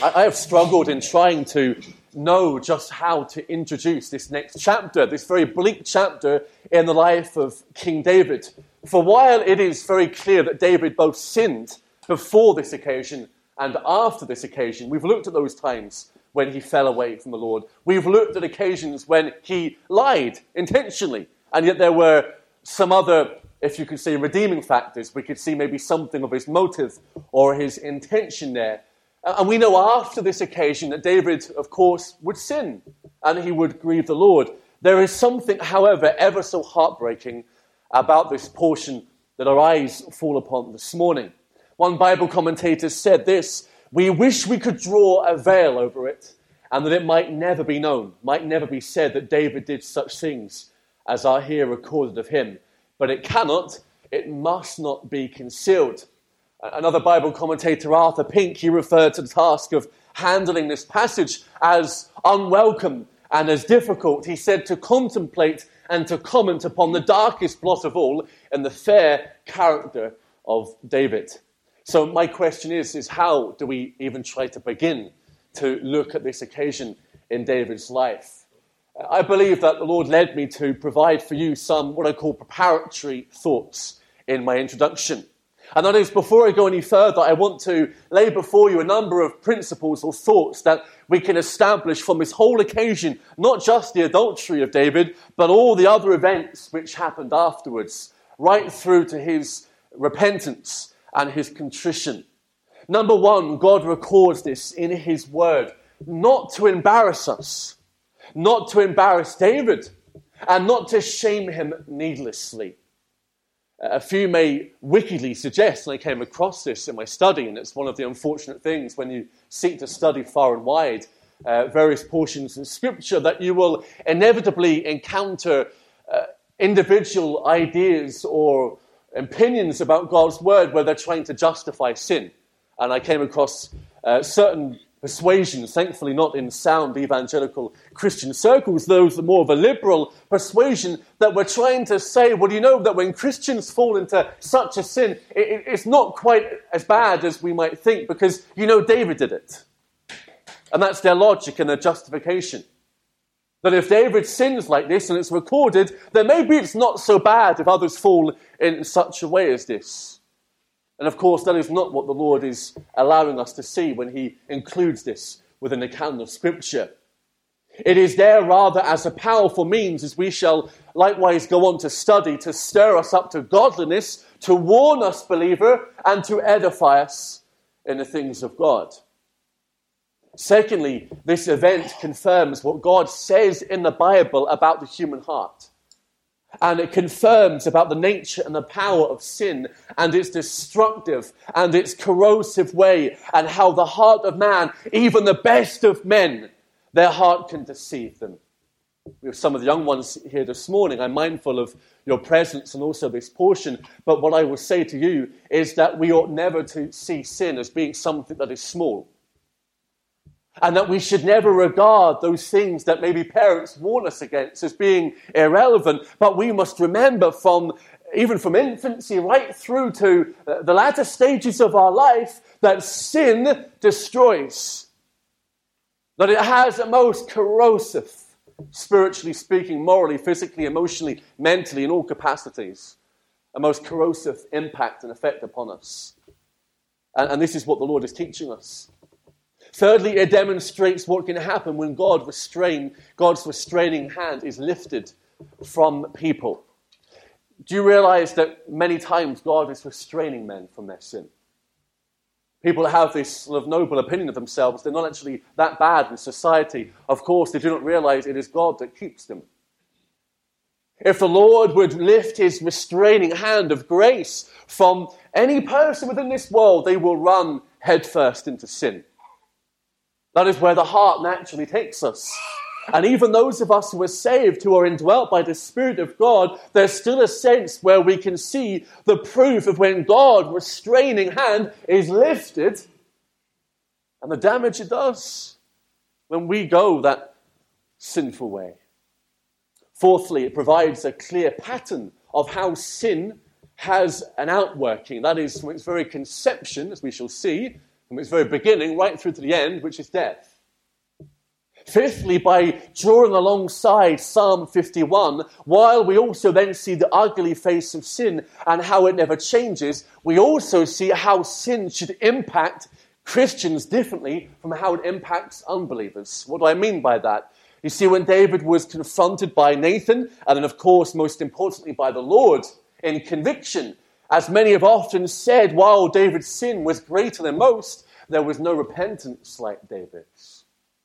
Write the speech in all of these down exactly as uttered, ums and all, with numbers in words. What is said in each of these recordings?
I, I have struggled in trying to know just how to introduce this next chapter, this very bleak chapter in the life of King David. For while it is very clear that David both sinned before this occasion and after this occasion, we've looked at those times when he fell away from the Lord. We've looked at occasions when he lied intentionally, and yet there were some other, if you could say, redeeming factors. We could see maybe something of his motive or his intention there. And we know after this occasion that David, of course, would sin and he would grieve the Lord. There is something, however, ever so heartbreaking about this portion that our eyes fall upon this morning. One Bible commentator said this: "We wish we could draw a veil over it and that it might never be known, might never be said that David did such things as are here recorded of him. But it cannot, it must not be concealed." Another Bible commentator, Arthur Pink, he referred to the task of handling this passage as unwelcome and as difficult. He said to contemplate and to comment upon the darkest blot of all in the fair character of David. So my question is, is how do we even try to begin to look at this occasion in David's life? I believe that the Lord led me to provide for you some what I call preparatory thoughts in my introduction. And that is, before I go any further, I want to lay before you a number of principles or thoughts that we can establish from this whole occasion, not just the adultery of David, but all the other events which happened afterwards, right through to his repentance and his contrition. Number one, God records this in his word, not to embarrass us, not to embarrass David, and not to shame him needlessly. A few may wickedly suggest, and I came across this in my study, and it's one of the unfortunate things when you seek to study far and wide uh, various portions in Scripture, that you will inevitably encounter uh, individual ideas or opinions about God's word where they're trying to justify sin. And I came across uh, certain persuasions, thankfully not in sound evangelical Christian circles, those are more of a liberal persuasion, that were trying to say, well, you know that when Christians fall into such a sin, it, it's not quite as bad as we might think, because, you know, David did it. And that's their logic and their justification. That if David sins like this and it's recorded, then maybe it's not so bad if others fall in such a way as this. And of course, that is not what the Lord is allowing us to see when he includes this within the canon of Scripture. It is there rather as a powerful means, as we shall likewise go on to study, to stir us up to godliness, to warn us, believer, and to edify us in the things of God. Secondly, this event confirms what God says in the Bible about the human heart. And it confirms about the nature and the power of sin and its destructive and its corrosive way, and how the heart of man, even the best of men, their heart can deceive them. We have some of the young ones here this morning. I'm mindful of your presence and also this portion. But what I will say to you is that we ought never to see sin as being something that is small. And that we should never regard those things that maybe parents warn us against as being irrelevant. But we must remember from, even from infancy right through to the latter stages of our life, that sin destroys. That it has a most corrosive, spiritually speaking, morally, physically, emotionally, mentally, in all capacities, a most corrosive impact and effect upon us. And, and this is what the Lord is teaching us. Thirdly, it demonstrates what can happen when God restrain, God's restraining hand is lifted from people. Do you realize that many times God is restraining men from their sin? People have this sort of noble opinion of themselves. They're not actually that bad in society. Of course, they do not realize it is God that keeps them. If the Lord would lift his restraining hand of grace from any person within this world, they will run headfirst into sin. That is where the heart naturally takes us. And even those of us who are saved, who are indwelt by the Spirit of God, there's still a sense where we can see the proof of when God's restraining hand is lifted and the damage it does when we go that sinful way. Fourthly, it provides a clear pattern of how sin has an outworking. That is, from its very conception, as we shall see, from its very beginning right through to the end, which is death. Fifthly, by drawing alongside Psalm fifty-one, while we also then see the ugly face of sin and how it never changes, we also see how sin should impact Christians differently from how it impacts unbelievers. What do I mean by that? You see, when David was confronted by Nathan, and then of course most importantly by the Lord in conviction, as many have often said, while David's sin was greater than most, there was no repentance like David's.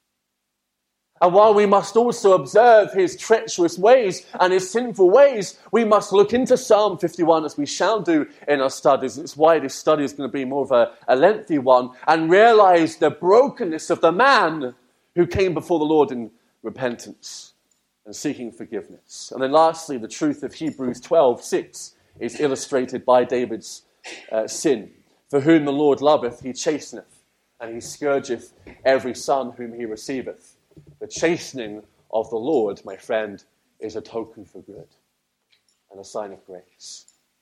And while we must also observe his treacherous ways and his sinful ways, we must look into Psalm fifty-one, as we shall do in our studies. It's why this study is going to be more of a, a lengthy one, and realize the brokenness of the man who came before the Lord in repentance and seeking forgiveness. And then lastly, the truth of Hebrews twelve six is illustrated by David's uh, sin. For whom the Lord loveth, he chasteneth, and he scourgeth every son whom he receiveth. The chastening of the Lord, my friend, is a token for good and a sign of grace.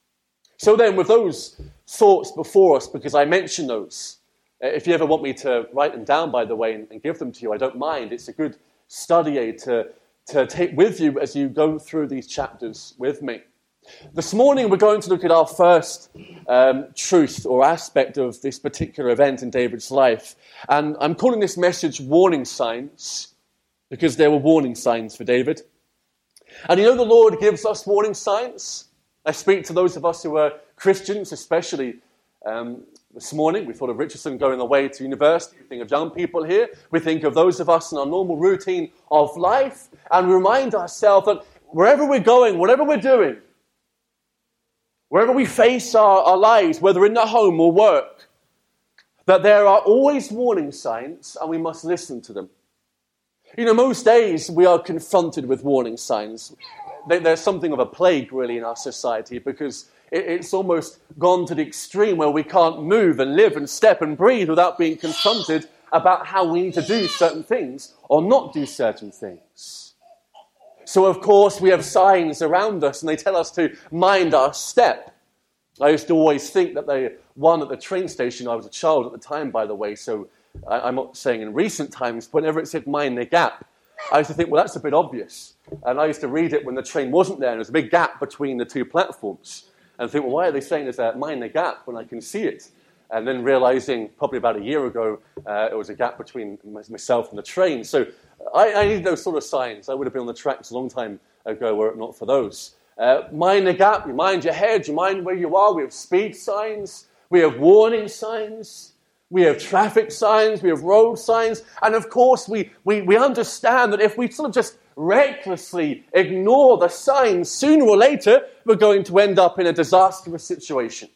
So then, with those thoughts before us, because I mentioned those, if you ever want me to write them down, by the way, and, and give them to you, I don't mind. It's a good study aid to, to take with you as you go through these chapters with me. This morning, we're going to look at our first um, truth or aspect of this particular event in David's life. And I'm calling this message Warning Signs, because there were warning signs for David. And you know the Lord gives us warning signs. I speak to those of us who are Christians, especially um, this morning. We thought of Richardson going away to university. We think of young people here. We think of those of us in our normal routine of life. And remind ourselves that wherever we're going, whatever we're doing, wherever we face our, our lives, whether in the home or work, that there are always warning signs and we must listen to them. You know, most days we are confronted with warning signs. There's something of a plague, really, in our society, because it's almost gone to the extreme where we can't move and live and step and breathe without being confronted about how we need to do certain things or not do certain things. So, of course, we have signs around us, and they tell us to mind our step. I used to always think that the one at the train station, I was a child at the time, by the way, so I'm not saying in recent times, whenever it said mind the gap, I used to think, well, that's a bit obvious. And I used to read it when the train wasn't there, and there's a big gap between the two platforms. And think, well, why are they saying there's a mind the gap when I can see it? And then realizing, probably about a year ago, uh, it was a gap between myself and the train. So I, I need those sort of signs. I would have been on the tracks a long time ago were it not for those. Uh, mind the gap, you mind your head, you mind where you are. We have speed signs, we have warning signs. We have traffic signs, we have road signs, and of course we, we, we understand that if we sort of just recklessly ignore the signs, sooner or later we're going to end up in a disastrous situation.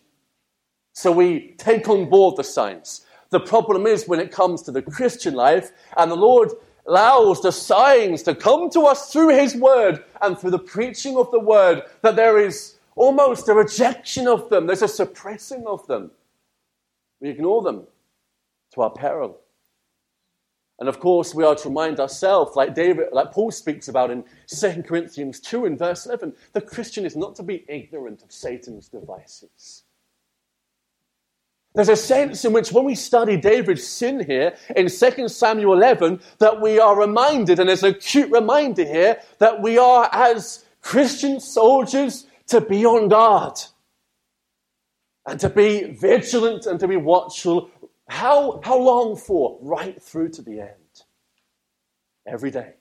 So we take on board the signs. The problem is when it comes to the Christian life, and the Lord allows the signs to come to us through His Word and through the preaching of the Word, that there is almost a rejection of them, there's a suppressing of them. We ignore them to our peril. And of course, we are to remind ourselves, like David, like Paul speaks about in Second Corinthians two and verse eleven, the Christian is not to be ignorant of Satan's devices. There's a sense in which when we study David's sin here in Second Samuel eleven, that we are reminded, and there's an acute reminder here, that we are as Christian soldiers to be on guard and to be vigilant and to be watchful. How, how long for? Right through to the end. Every day.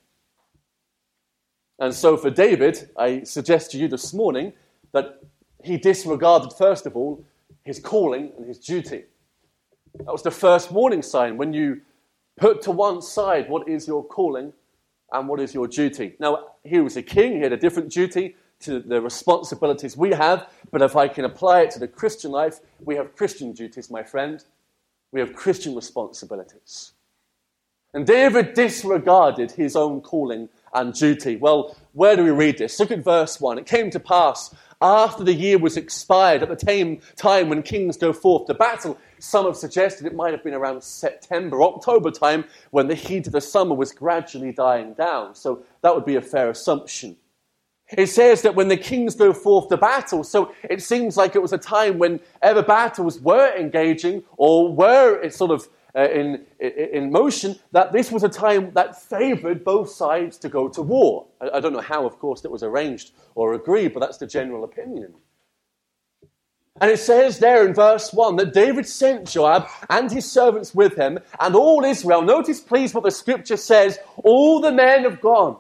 And so for David, I suggest to you this morning that he disregarded, first of all, his calling and his duty. That was the first warning sign. When you put to one side what is your calling and what is your duty. Now, he was a king. He had a different duty to the responsibilities we have. But if I can apply it to the Christian life, we have Christian duties, my friend. We have Christian responsibilities. And David disregarded his own calling and duty. Well, where do we read this? Look at verse one. It came to pass after the year was expired, at the same time when kings go forth to battle. Some have suggested it might have been around September, October time, when the heat of the summer was gradually dying down. So that would be a fair assumption. It says that when the kings go forth to battle, so it seems like it was a time when ever battles were engaging or were sort of uh, in, in, in motion, that this was a time that favored both sides to go to war. I, I don't know how, of course, that was arranged or agreed, but that's the general opinion. And it says there in verse one that David sent Joab and his servants with him and all Israel. Notice, please, what the scripture says. All the men have gone.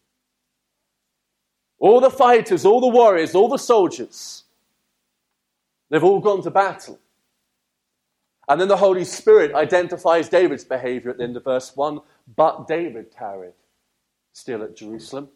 All the fighters, all the warriors, all the soldiers. They've all gone to battle. And then the Holy Spirit identifies David's behavior at the end of verse one. But David tarried still at Jerusalem.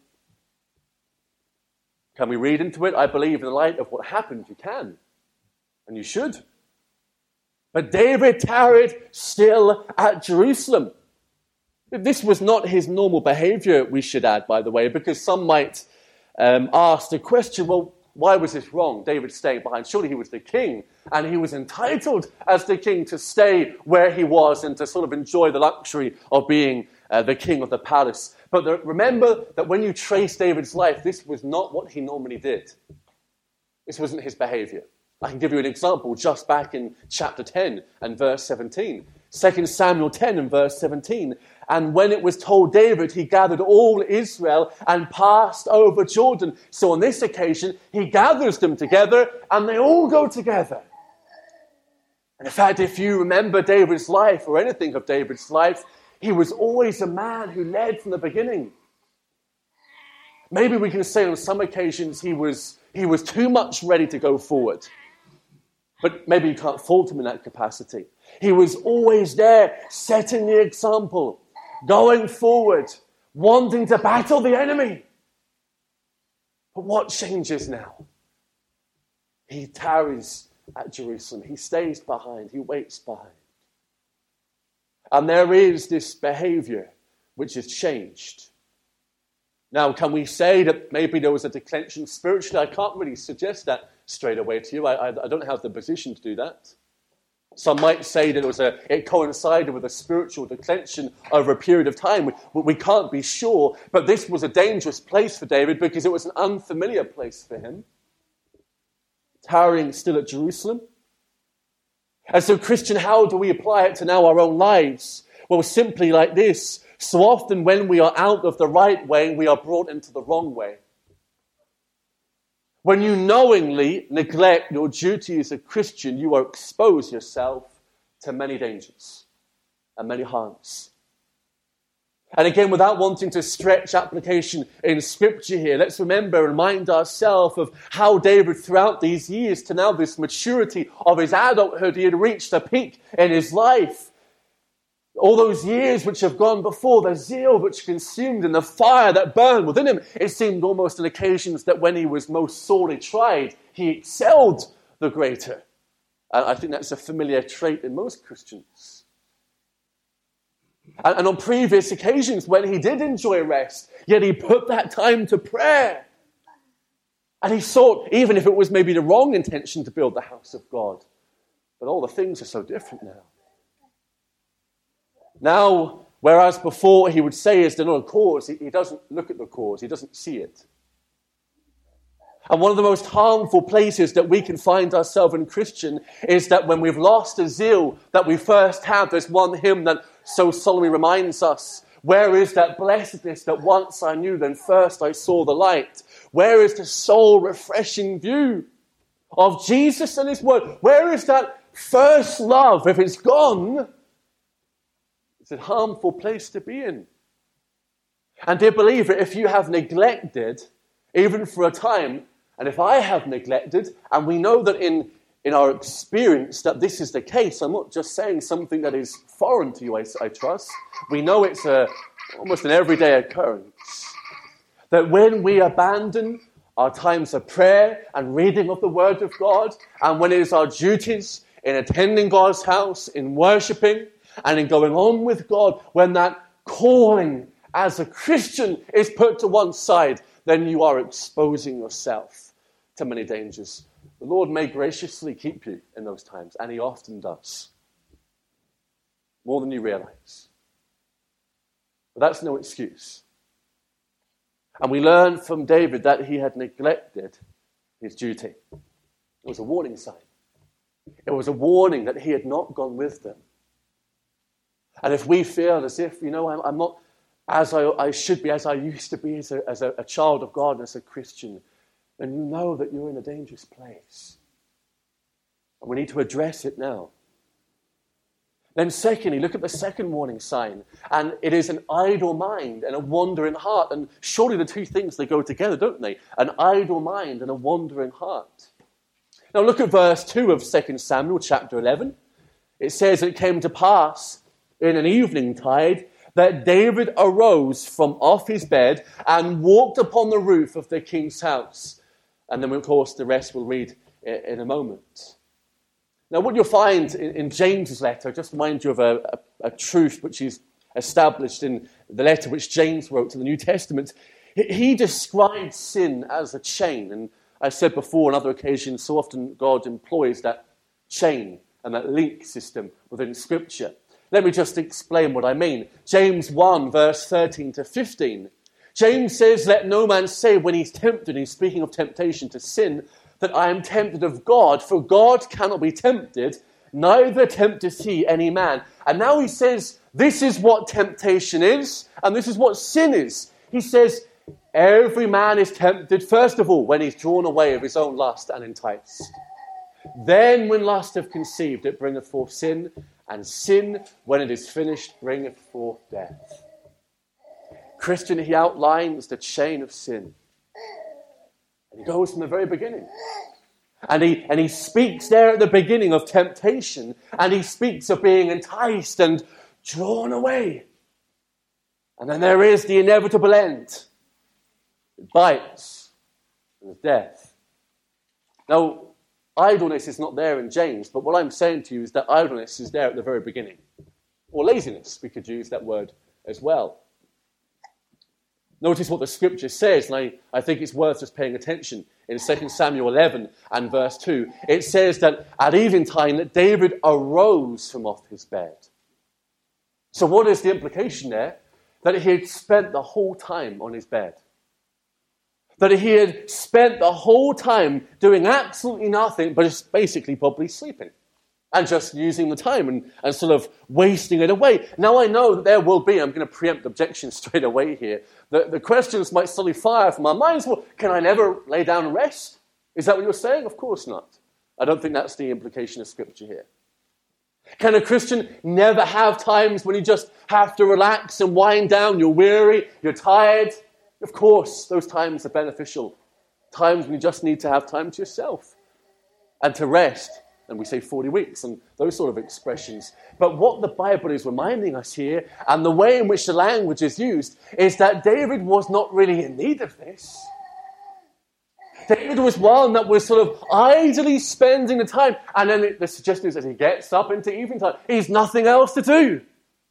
Can we read into it? I believe in the light of what happened, you can. And you should. But David tarried still at Jerusalem. This was not his normal behavior, we should add, by the way, because some might um, ask the question, well, why was this wrong? David staying behind. Surely he was the king, and he was entitled as the king to stay where he was and to sort of enjoy the luxury of being uh, the king of the palace. But the, remember that when you trace David's life, this was not what he normally did. This wasn't his behavior. I can give you an example just back in chapter ten and verse seventeen. Second Samuel ten and verse seventeen. And when it was told David, he gathered all Israel and passed over Jordan. So on this occasion, he gathers them together and they all go together. And in fact, if you remember David's life or anything of David's life, he was always a man who led from the beginning. Maybe we can say on some occasions he was, he was too much ready to go forward. But maybe you can't fault him in that capacity. He was always there, setting the example, going forward, wanting to battle the enemy. But what changes now? He tarries at Jerusalem. He stays behind. He waits behind. And there is this behavior which has changed. Now, can we say that maybe there was a declension spiritually? I can't really suggest that straight away to you. I, I, I don't have the position to do that. Some might say that it was a, it coincided with a spiritual declension over a period of time. We, we can't be sure, but this was a dangerous place for David because it was an unfamiliar place for him. Tarrying still at Jerusalem. And so, Christian, how do we apply it to now our own lives? Well, simply like this. So often when we are out of the right way, we are brought into the wrong way. When you knowingly neglect your duty as a Christian, you are expose yourself to many dangers and many harms. And again, without wanting to stretch application in Scripture here, let's remember, remind ourselves of how David, throughout these years to now this maturity of his adulthood, he had reached a peak in his life. All those years which have gone before, the zeal which consumed and the fire that burned within him, it seemed almost on occasions that when he was most sorely tried, he excelled the greater. And I think that's a familiar trait in most Christians. And, and on previous occasions when he did enjoy rest, yet he put that time to prayer. And he sought, even if it was maybe the wrong intention, to build the house of God. But all the things are so different now. Now, whereas before he would say is there not a cause, he, he doesn't look at the cause, he doesn't see it. And one of the most harmful places that we can find ourselves in Christian is that when we've lost the zeal that we first had, there's one hymn that so solemnly reminds us, where is that blessedness that once I knew, then first I saw the light? Where is the soul refreshing view of Jesus and his word? Where is that first love? If it's gone, it's a harmful place to be in. And dear believer, if you have neglected, even for a time, and if I have neglected, and we know that in, in our experience that this is the case, I'm not just saying something that is foreign to you, I, I trust. We know it's a, almost an everyday occurrence. That when we abandon our times of prayer and reading of the Word of God, and when it is our duties in attending God's house, in worshipping, and in going on with God, when that calling as a Christian is put to one side, then you are exposing yourself to many dangers. The Lord may graciously keep you in those times, and he often does. More than you realize. But that's no excuse. And we learn from David that he had neglected his duty. It was a warning sign. It was a warning that he had not gone with them. And if we feel as if, you know, I'm, I'm not as I, I should be, as I used to be as, a, as a, a child of God, as a Christian, then you know that you're in a dangerous place. And we need to address it now. Then secondly, look at the second warning sign. And it is an idle mind and a wandering heart. And surely the two things, they go together, don't they? An idle mind and a wandering heart. Now look at verse two of Second Samuel chapter eleven. It says, "It came to pass in an evening tide that David arose from off his bed and walked upon the roof of the king's house." And then, of course, the rest we'll read in a moment. Now, what you'll find in, in James's letter, just remind you of a, a, a truth which is established in the letter which James wrote to the New Testament. He, he describes sin as a chain. And I said before on other occasions, so often God employs that chain and that link system within Scripture. Let me just explain what I mean. James one, verse thirteen to fifteen. James says, "Let no man say when he's tempted," he's speaking of temptation to sin, "that I am tempted of God, for God cannot be tempted, neither tempteth he any man." And now he says, this is what temptation is, and this is what sin is. He says, every man is tempted, first of all, when he's drawn away of his own lust and enticed. Then when lust hath conceived, it bringeth forth sin, and sin, when it is finished, bringeth forth death. Christian, he outlines the chain of sin. And he goes from the very beginning. And he, and he speaks there at the beginning of temptation. And he speaks of being enticed and drawn away. And then there is the inevitable end. It bites. And death. Now, idleness is not there in James. But what I'm saying to you is that idleness is there at the very beginning. Or laziness, we could use that word as well. Notice what the Scripture says, and I, I think it's worth just paying attention. In Second Samuel eleven and verse two, it says that at eventide that David arose from off his bed. So what is the implication there? That he had spent the whole time on his bed. That he had spent the whole time doing absolutely nothing, but just basically probably sleeping. And just using the time and, and sort of wasting it away. Now I know that there will be, I'm going to preempt objections straight away here. The, the questions might suddenly fire from our minds. Well, can I never lay down and rest? Is that what you're saying? Of course not. I don't think that's the implication of Scripture here. Can a Christian never have times when you just have to relax and wind down? You're weary, you're tired. Of course, those times are beneficial. Times when you just need to have time to yourself and to rest. And we say forty weeks and those sort of expressions. But what the Bible is reminding us here, and the way in which the language is used, is that David was not really in need of this. David was one that was sort of idly spending the time. And then it, the suggestion is that he gets up into evening time. He's nothing else to do.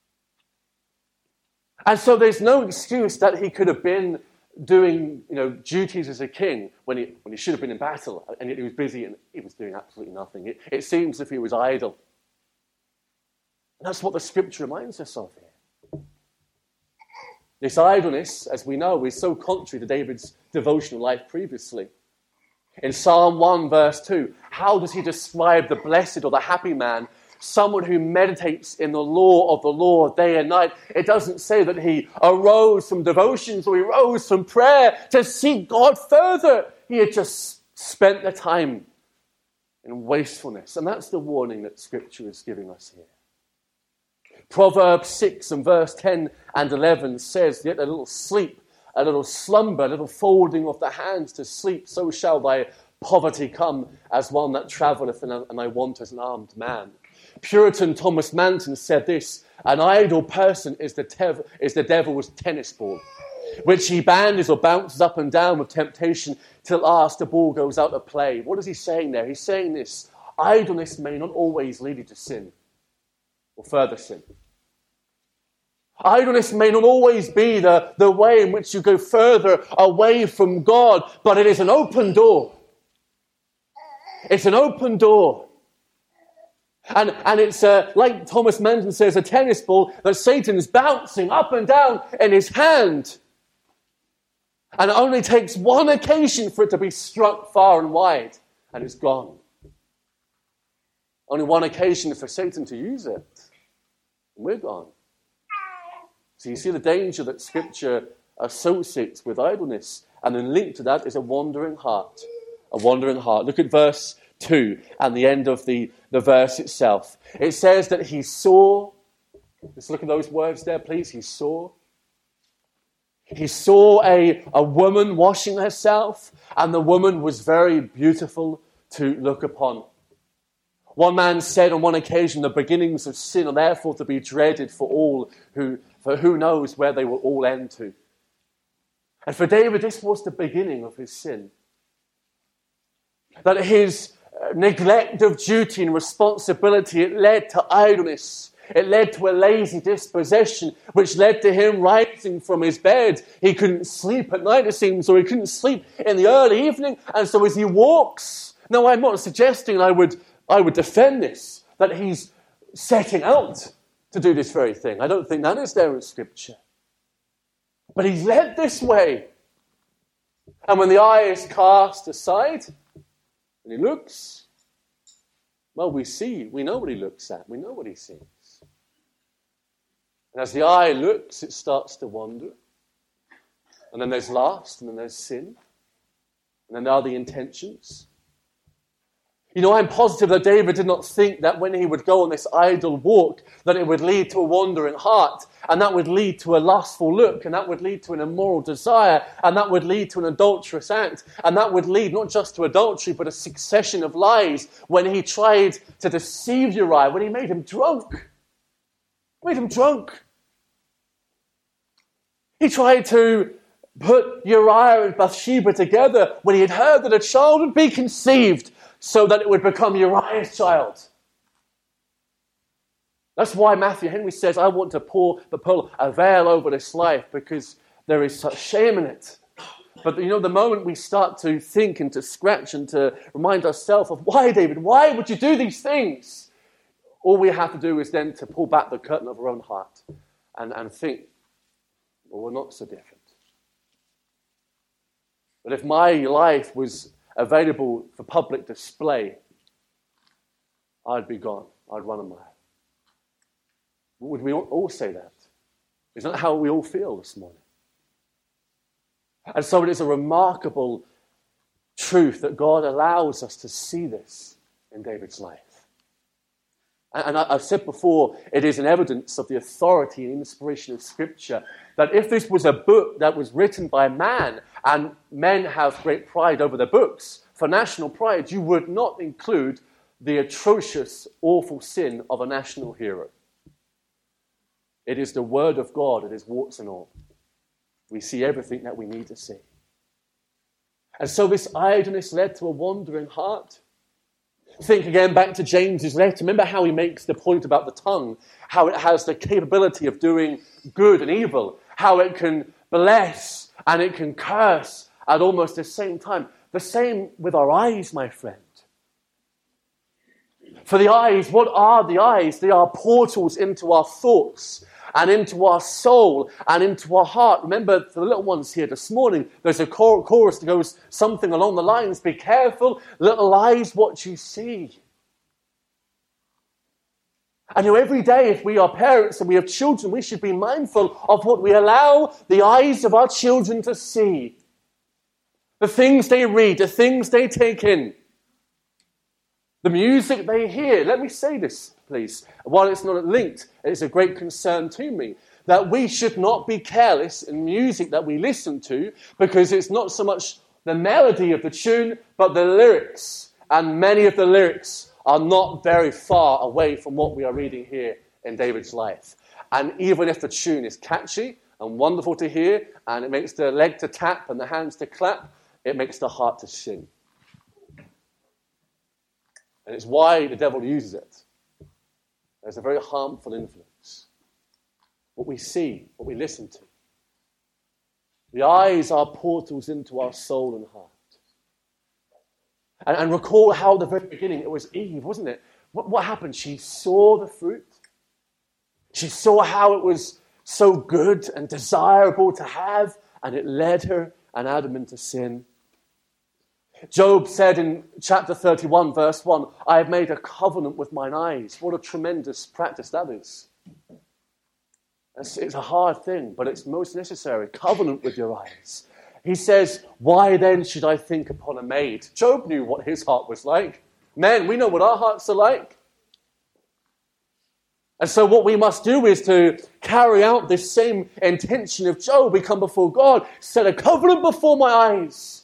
And so there's no excuse that he could have been doing, you know, duties as a king when he when he should have been in battle, and yet he was busy and he was doing absolutely nothing. It, it seems as if he was idle. And that's what the Scripture reminds us of here. This idleness, as we know, is so contrary to David's devotional life previously. In Psalm one, verse two, how does he describe the blessed or the happy man? Someone who meditates in the law of the Lord day and night. It doesn't say that he arose from devotions or he rose from prayer to seek God further. He had just spent the time in wastefulness. And that's the warning that Scripture is giving us here. Proverbs six and verse ten and eleven says, "Yet a little sleep, a little slumber, a little folding of the hands to sleep, so shall thy poverty come as one that travelleth, and thy want as an armed man." Puritan Thomas Manton said this: "An idle person is the, tev- is the devil's tennis ball, which he bandies or bounces up and down with temptation till at last the ball goes out of play." What is he saying there? He's saying this: idleness may not always lead you to sin or further sin. Idleness may not always be the, the way in which you go further away from God, but it is an open door. It's an open door. And, and it's uh, like Thomas Manton says, a tennis ball that Satan is bouncing up and down in his hand. And it only takes one occasion for it to be struck far and wide, and it's gone. Only one occasion for Satan to use it, and we're gone. So you see the danger that Scripture associates with idleness, and then linked to that is a wandering heart. A wandering heart. Look at verse two and the end of the, the verse itself. It says that he saw, let's look at those words there, please. He saw. He saw a, a woman washing herself, and the woman was very beautiful to look upon. One man said on one occasion, the beginnings of sin are therefore to be dreaded for all who, for who knows where they will all end to. And for David, this was the beginning of his sin. That his neglect of duty and responsibility, it led to idleness. It led to a lazy disposition, which led to him rising from his bed. He couldn't sleep at night, it seems, or he couldn't sleep in the early evening. And so as he walks, now I'm not suggesting I would, I would defend this, that he's setting out to do this very thing. I don't think that is there in Scripture. But he's led this way. And when the eye is cast aside, and he looks, well, we see, we know what he looks at, we know what he sees. And as the eye looks, it starts to wander. And then there's lust, and then there's sin. And then there are the intentions. You know, I'm positive that David did not think that when he would go on this idle walk, that it would lead to a wandering heart, and that would lead to a lustful look, and that would lead to an immoral desire, and that would lead to an adulterous act, and that would lead not just to adultery, but a succession of lies when he tried to deceive Uriah, when he made him drunk. Made him drunk. He tried to put Uriah and Bathsheba together when he had heard that a child would be conceived so that it would become Uriah's child. That's why Matthew Henry says, I want to pour, pull a veil over this life because there is such shame in it. But you know, the moment we start to think and to scratch and to remind ourselves of why, David, why would you do these things? All we have to do is then to pull back the curtain of our own heart and, and think, well, we're not so different. But if my life was available for public display, I'd be gone. I'd run a mile. Would we all say that? Isn't that how we all feel this morning? And so it is a remarkable truth that God allows us to see this in David's life. And I've said before, it is an evidence of the authority and inspiration of Scripture that if this was a book that was written by man, and men have great pride over their books, for national pride, you would not include the atrocious, awful sin of a national hero. It is the Word of God, it is warts and all. We see everything that we need to see. And so this idleness led to a wandering heart. Think again back to James's letter. Remember how he makes the point about the tongue, how it has the capability of doing good and evil, how it can bless and it can curse at almost the same time. The same with our eyes, my friend. For the eyes, what are the eyes? They are portals into our thoughts and into our soul and into our heart. Remember, for the little ones here this morning, there's a chorus that goes something along the lines, be careful, little eyes, what you see. And you know, every day, if we are parents and we have children, we should be mindful of what we allow the eyes of our children to see. The things they read, the things they take in. The music they hear. Let me say this, please. While it's not linked, it's a great concern to me that we should not be careless in music that we listen to, because it's not so much the melody of the tune, but the lyrics. And many of the lyrics are not very far away from what we are reading here in David's life. And even if the tune is catchy and wonderful to hear, and it makes the leg to tap and the hands to clap, it makes the heart to sing. And it's why the devil uses it. There's a very harmful influence. What we see, what we listen to. The eyes are portals into our soul and heart. And, and recall how at the very beginning it was Eve, wasn't it? What, what happened? She saw the fruit. She saw how it was so good and desirable to have, and it led her and Adam into sin. Job said in chapter thirty-one, verse one, I have made a covenant with mine eyes. What a tremendous practice that is. It's, it's a hard thing, but it's most necessary. Covenant with your eyes. He says, why then should I think upon a maid? Job knew what his heart was like. Men, we know what our hearts are like. And so what we must do is to carry out this same intention of Job. We come before God, set a covenant before my eyes.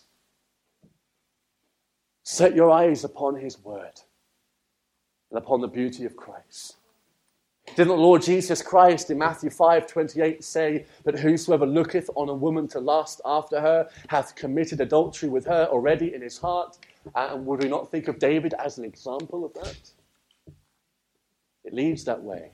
Set your eyes upon his word and upon the beauty of Christ. Didn't the Lord Jesus Christ in Matthew five twenty-eight say that whosoever looketh on a woman to lust after her hath committed adultery with her already in his heart? And would we not think of David as an example of that? It leads that way.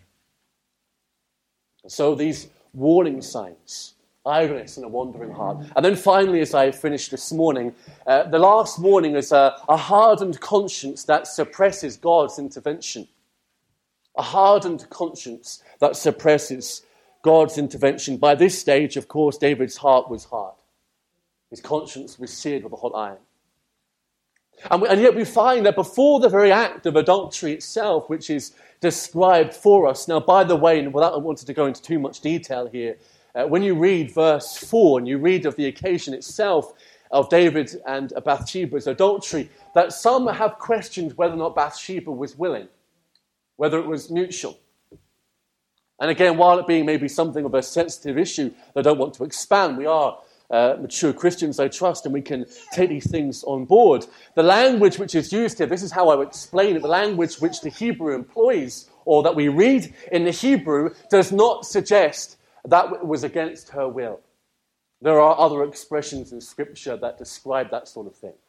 So these warning signs, idleness and a wandering heart. And then finally, as I finished this morning, uh, the last warning is a, a hardened conscience that suppresses God's intervention. A hardened conscience that suppresses God's intervention. By this stage, of course, David's heart was hard. His conscience was seared with a hot iron. And, we, and yet we find that before the very act of adultery itself, which is described for us. Now, by the way, and without wanting to go into too much detail here, uh, when you read verse four and you read of the occasion itself of David and Bathsheba's adultery, that some have questioned whether or not Bathsheba was willing, whether it was mutual. And again, while it being maybe something of a sensitive issue that I don't want to expand, we are Uh, mature Christians, I trust, and we can take these things on board. The language which is used here, this is how I would explain it, the language which the Hebrew employs, or that we read in the Hebrew, does not suggest that it was against her will. There are other expressions in Scripture that describe that sort of thing.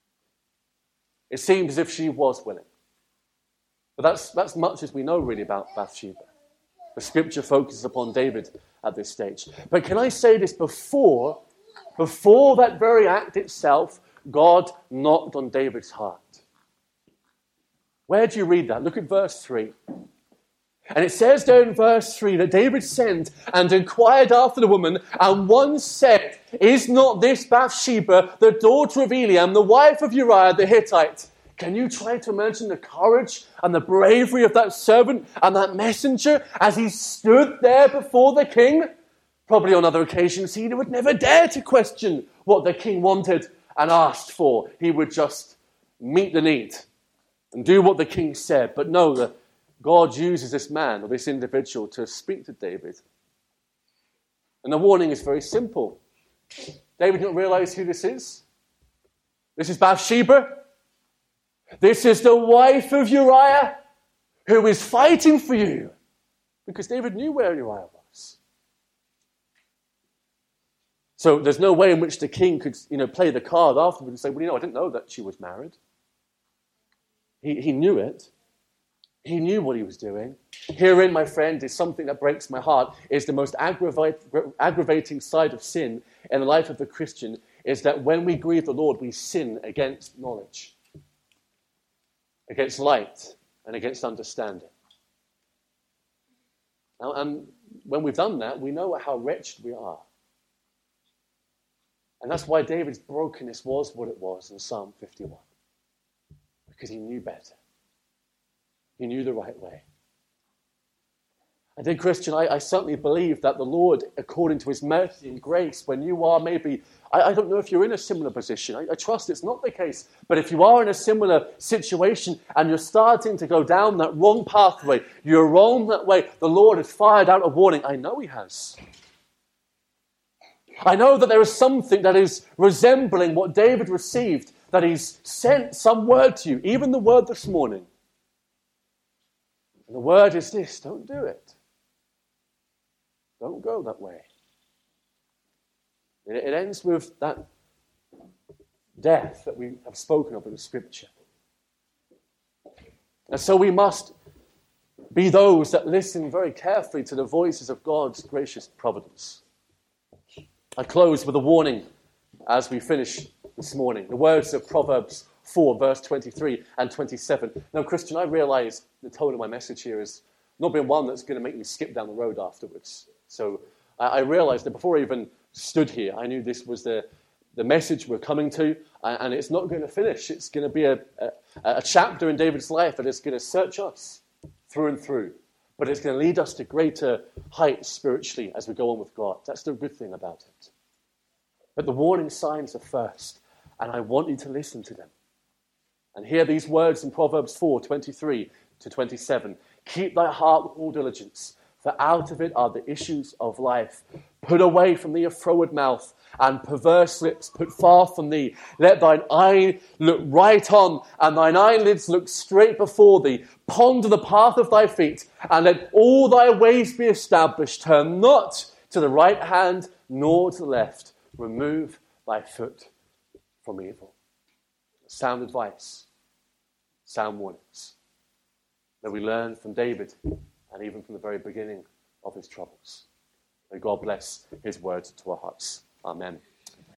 It seems as if she was willing. But that's, that's much as we know really about Bathsheba. The Scripture focuses upon David at this stage. But can I say this before, before that very act itself, God knocked on David's heart. Where do you read that? Look at verse three. And it says there in verse three that David sent and inquired after the woman, and one said, is not this Bathsheba, the daughter of Eliam, the wife of Uriah the Hittite? Can you try to imagine the courage and the bravery of that servant and that messenger as he stood there before the king? Probably on other occasions he would never dare to question what the king wanted and asked for. He would just meet the need and do what the king said. But no, the, God uses this man or this individual to speak to David. And the warning is very simple. David didn't realize who this is. This is Bathsheba. This is the wife of Uriah who is fighting for you. Because David knew where Uriah was. So there's no way in which the king could, you know, play the card afterwards and say, well, you know, I didn't know that she was married. He, he knew it. He knew what he was doing. Herein, my friend, is something that breaks my heart, is the most aggravate, aggravating side of sin in the life of the Christian, is that when we grieve the Lord, we sin against knowledge, against light, and against understanding. Now, and when we've done that, we know how wretched we are. And that's why David's brokenness was what it was in Psalm fifty-one. Because he knew better. He knew the right way. And then, Christian, I, I certainly believe that the Lord, according to his mercy and grace, when you are maybe, I, I don't know if you're in a similar position. I, I trust it's not the case. But if you are in a similar situation and you're starting to go down that wrong pathway, you're wrong that way, the Lord has fired out a warning. I know he has. I know that there is something that is resembling what David received, that he's sent some word to you, even the word this morning. And the word is this: don't do it. Don't go that way. It, it ends with that death that we have spoken of in the Scripture. And so we must be those that listen very carefully to the voices of God's gracious providence. I close with a warning as we finish this morning. The words of Proverbs four, verse twenty-three and twenty-seven. Now, Christian, I realize the tone of my message here is not being one that's going to make me skip down the road afterwards. So I, I realized that before I even stood here, I knew this was the, the message we're coming to, and it's not going to finish. It's going to be a, a, a chapter in David's life that is going to search us through and through. But it's going to lead us to greater heights spiritually as we go on with God. That's the good thing about it. But the warning signs are first, and I want you to listen to them. And hear these words in Proverbs four, twenty-three to twenty-seven. Keep thy heart with all diligence, for out of it are the issues of life. Put away from thee a froward mouth, and perverse lips put far from thee. Let thine eye look right on, and thine eyelids look straight before thee. Ponder the path of thy feet, and let all thy ways be established. Turn not to the right hand, nor to the left. Remove thy foot from evil. Sound advice, sound warnings that we learn from David, and even from the very beginning of his troubles. May God bless his words to our hearts. Amen.